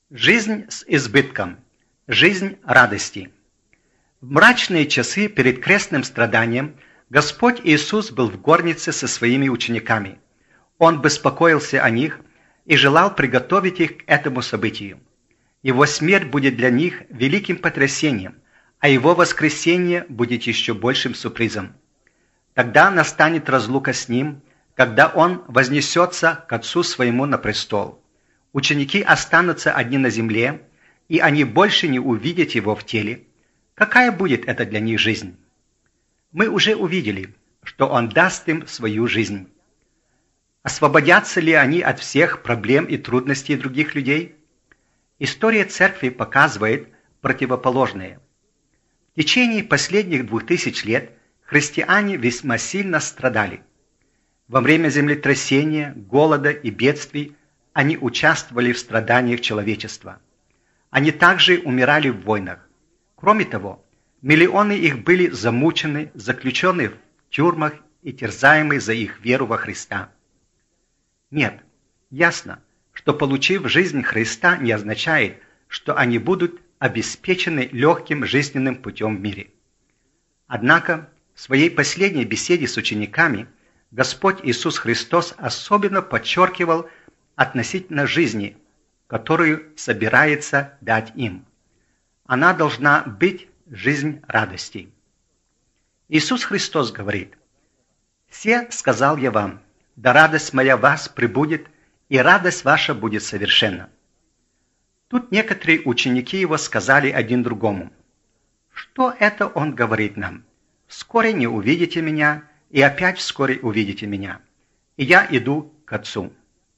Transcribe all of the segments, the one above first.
Жизнь с избытком. Жизнь радости. В мрачные часы перед крестным страданием Господь Иисус был в горнице со своими учениками. Он беспокоился о них и желал приготовить их к этому событию. Его смерть будет для них великим потрясением, а его воскресение будет еще большим сюрпризом. Тогда настанет разлука с ним, когда он вознесется к Отцу своему на престол. Ученики останутся одни на земле, и они больше не увидят его в теле. Какая будет это для них жизнь? Мы уже увидели, что он даст им свою жизнь. Освободятся ли они от всех проблем и трудностей других людей? История Церкви показывает противоположное. В течение последних 2000 лет христиане весьма сильно страдали. Во время землетрясения, голода и бедствий они участвовали в страданиях человечества. Они также умирали в войнах. Кроме того, миллионы их были замучены, заключены в тюрьмах и терзаемы за их веру во Христа. Нет, ясно, что получив жизнь Христа не означает, что они будут обеспечены легким жизненным путем в мире. Однако в своей последней беседе с учениками Господь Иисус Христос особенно подчеркивал относительно жизни, которую собирается дать им. Она должна быть жизнь радости. Иисус Христос говорит: «Се сказал я вам, да радость моя в вас пребудет, и радость ваша будет совершенна». Тут некоторые ученики его сказали один другому: «Что это он говорит нам? Вскоре не увидите меня, и опять вскоре увидите меня, и я иду к Отцу».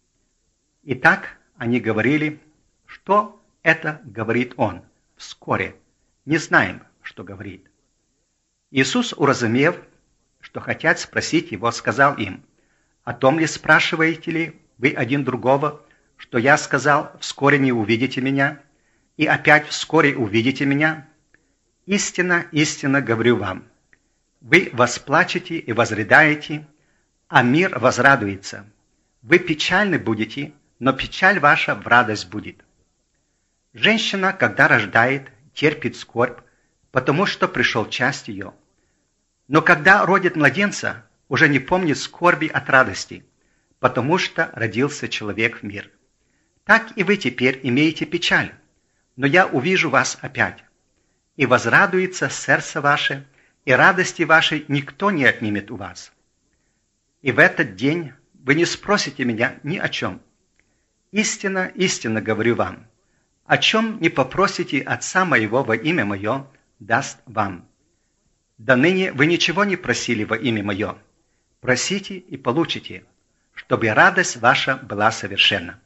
Итак, они говорили, что это говорит он вскоре. Не знаем, что говорит. Иисус, уразумев, что хотят спросить его, сказал им: «О том ли спрашиваете ли вы один другого, что я сказал, вскоре не увидите меня, и опять вскоре увидите меня? Истинно, истинно говорю вам, вы восплачете и возрыдаете, а мир возрадуется. Вы печальны будете, но печаль ваша в радость будет». Женщина, когда рождает, терпит скорбь, потому что пришел час ее. Но когда родит младенца, уже не помнит скорби от радости, потому что родился человек в мир. Так и вы теперь имеете печаль, но я увижу вас опять, и возрадуется сердце ваше, и радости вашей никто не отнимет у вас. И в этот день вы не спросите меня ни о чем. Истинно, истинно говорю вам, о чем не попросите Отца моего во имя мое, даст вам. До ныне вы ничего не просили во имя мое. Просите и получите, чтобы радость ваша была совершенна.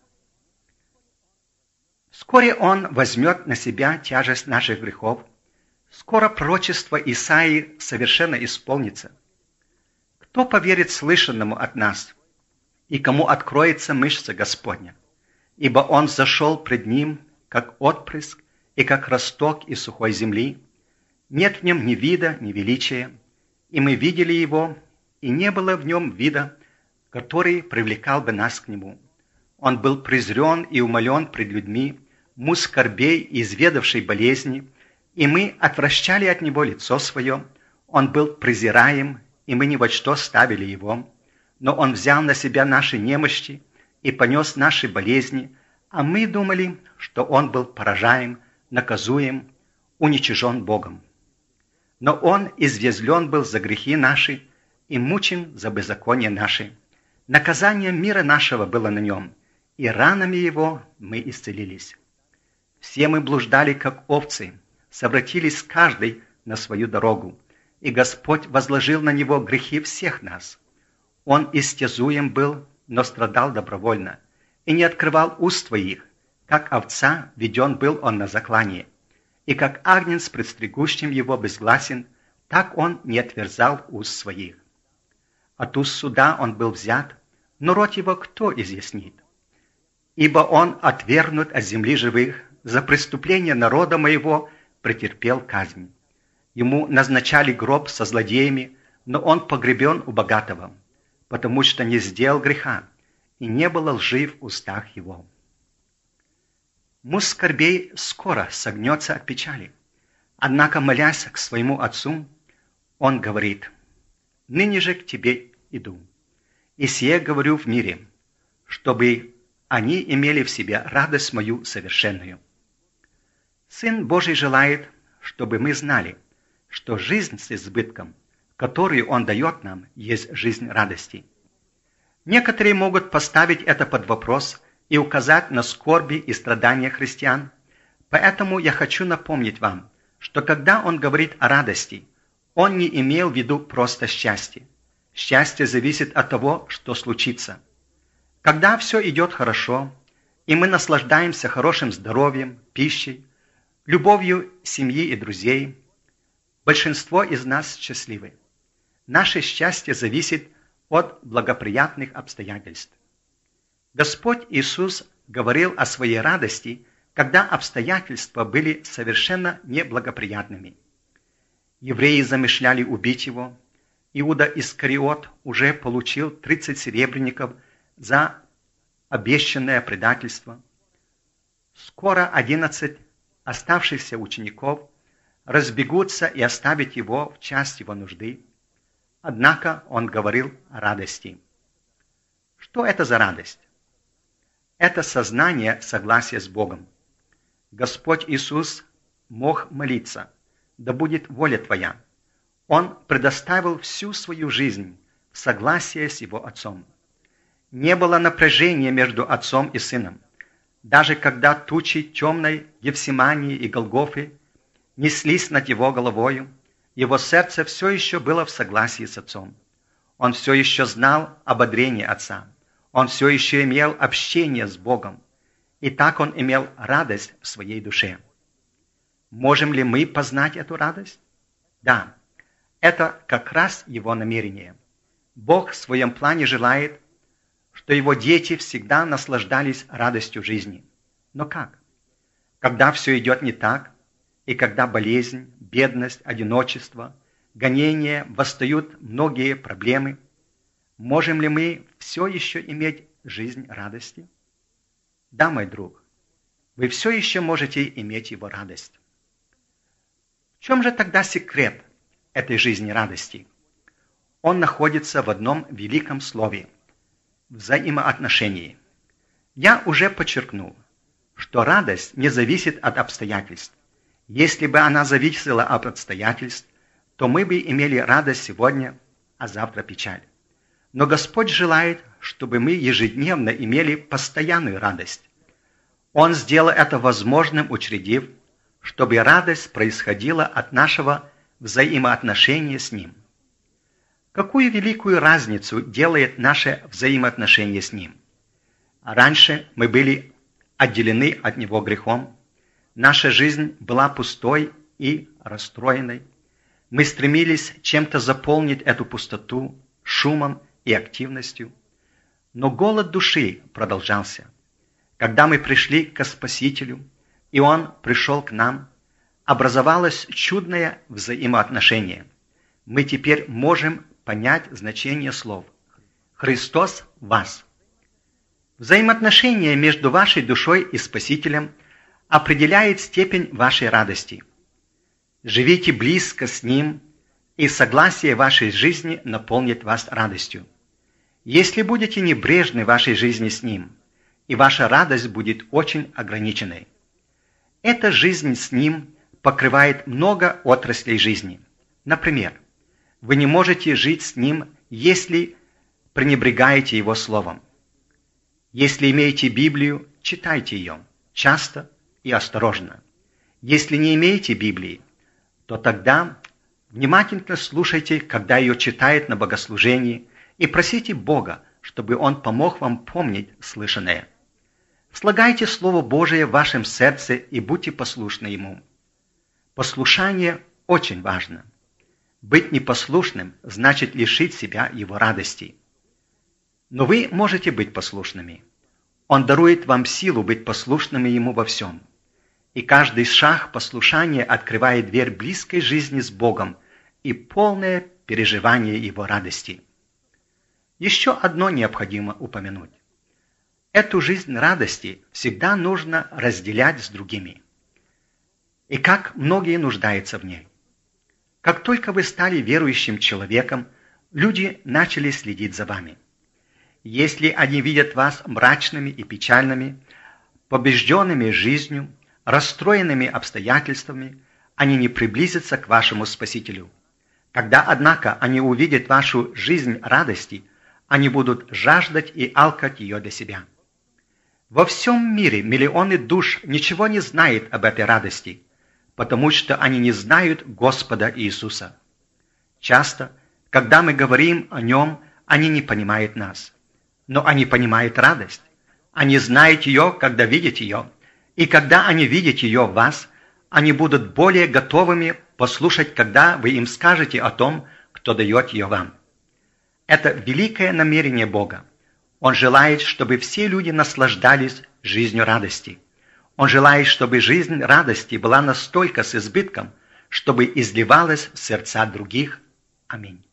Вскоре Он возьмет на себя тяжесть наших грехов. Скоро пророчество Исаии совершенно исполнится. Кто поверит слышанному от нас, и кому откроется мышца Господня? Ибо Он зашел пред Ним, как отпрыск и как росток из сухой земли. Нет в Нем ни вида, ни величия, и мы видели Его, и не было в Нем вида, который привлекал бы нас к Нему. Он был презрен и умолен пред людьми, муж скорбей и изведавший болезни, и мы отвращали от Него лицо свое. Он был презираем, и мы ни во что ставили Его. Но Он взял на себя наши немощи и понес наши болезни, а мы думали, что Он был поражаем, наказуем, уничижен Богом. Но Он извезлен был за грехи наши и мучен за беззаконие наши. Наказание мира нашего было на Нем, и ранами Его мы исцелились. Все мы блуждали, как овцы, совратились каждый на свою дорогу, и Господь возложил на Него грехи всех нас. Он истязуем был, но страдал добровольно, и не открывал уст своих, как овца веден был Он на заклание, и как агнец пред стригущим Его безгласен, так Он не отверзал уст своих. От уст суда Он был взят, но рот Его кто изъяснит? Ибо Он отвергнут от земли живых, за преступление народа моего претерпел казнь. Ему назначали гроб со злодеями, но Он погребен у богатого, потому что не сделал греха, и не было лжи в устах Его. Муж скорбей скоро согнется от печали. Однако, молясь к своему отцу, он говорит: «Ныне же к тебе иду, и сие говорю в мире, чтобы они имели в себе радость мою совершенную». Сын Божий желает, чтобы мы знали, что жизнь с избытком, которую Он дает нам, есть жизнь радости. Некоторые могут поставить это под вопрос и указать на скорби и страдания христиан, поэтому я хочу напомнить вам, что когда Он говорит о радости, Он не имел в виду просто счастье. Счастье зависит от того, что случится. Когда все идет хорошо, и мы наслаждаемся хорошим здоровьем, пищей, любовью семьи и друзей, большинство из нас счастливы. Наше счастье зависит от благоприятных обстоятельств. Господь Иисус говорил о своей радости, когда обстоятельства были совершенно неблагоприятными. Евреи замышляли убить его. Иуда Искариот уже получил 30 серебряников за обещанное предательство. Скоро 11 оставшихся учеников разбегутся и оставят его в час его нужды. Однако он говорил о радости. Что это за радость? Это сознание согласия с Богом. Господь Иисус мог молиться: «Да будет воля Твоя». Он предоставил всю свою жизнь в согласие с Его Отцом. Не было напряжения между Отцом и Сыном. Даже когда тучи темной Гефсимании и Голгофы неслись над Его головою, Его сердце все еще было в согласии с Отцом. Он все еще знал ободрение Отца. Он все еще имел общение с Богом. И так он имел радость в своей душе. Можем ли мы познать эту радость? Да, это как раз Его намерение. Бог в своем плане желает, что Его дети всегда наслаждались радостью жизни. Но как? Когда все идет не так, и когда болезнь, бедность, одиночество, гонения, восстают многие проблемы, можем ли мы все еще иметь жизнь радости? Да, мой друг, вы все еще можете иметь его радость. В чем же тогда секрет этой жизни радости? Он находится в одном великом слове – взаимоотношении. Я уже подчеркнул, что радость не зависит от обстоятельств. Если бы она зависела от обстоятельств, то мы бы имели радость сегодня, а завтра печаль. Но Господь желает, чтобы мы ежедневно имели постоянную радость. Он сделал это возможным, учредив, чтобы радость происходила от нашего взаимоотношения с Ним. Какую великую разницу делает наше взаимоотношение с Ним? Раньше мы были отделены от Него грехом, наша жизнь была пустой и расстроенной, мы стремились чем-то заполнить эту пустоту шумом и активностью, но голод души продолжался. Когда мы пришли к Спасителю, и Он пришел к нам, образовалось чудное взаимоотношение. Мы теперь можем понять значение слов «Христос в вас». Взаимоотношение между вашей душой и Спасителем определяет степень вашей радости. Живите близко с Ним, и согласие вашей жизни наполнит вас радостью. Если будете небрежны в вашей жизни с Ним, и ваша радость будет очень ограниченной. Эта жизнь с Ним покрывает много отраслей жизни. Например, вы не можете жить с Ним, если пренебрегаете Его Словом. Если имеете Библию, читайте ее часто и осторожно. Если не имеете Библии, то тогда внимательно слушайте, когда ее читает на богослужении, и просите Бога, чтобы Он помог вам помнить слышанное. Слагайте Слово Божие в вашем сердце и будьте послушны Ему. Послушание очень важно. Быть непослушным значит лишить себя Его радости. Но вы можете быть послушными. Он дарует вам силу быть послушными Ему во всем. И каждый шаг послушания открывает дверь близкой жизни с Богом и полное переживание Его радости. Еще одно необходимо упомянуть. Эту жизнь радости всегда нужно разделять с другими. И как многие нуждаются в ней. Как только вы стали верующим человеком, люди начали следить за вами. Если они видят вас мрачными и печальными, побежденными жизнью, расстроенными обстоятельствами, они не приблизятся к вашему Спасителю. Когда, однако, они увидят вашу жизнь радости, они будут жаждать и алкать ее для себя. Во всем мире миллионы душ ничего не знают об этой радости, потому что они не знают Господа Иисуса. Часто, когда мы говорим о Нем, они не понимают нас. Но они понимают радость. Они знают ее, когда видят ее. И когда они видят ее в вас, они будут более готовыми послушать, когда вы им скажете о том, кто дает ее вам. Это великое намерение Бога. Он желает, чтобы все люди наслаждались жизнью радости. Он желает, чтобы жизнь радости была настолько с избытком, чтобы изливалась в сердца других. Аминь.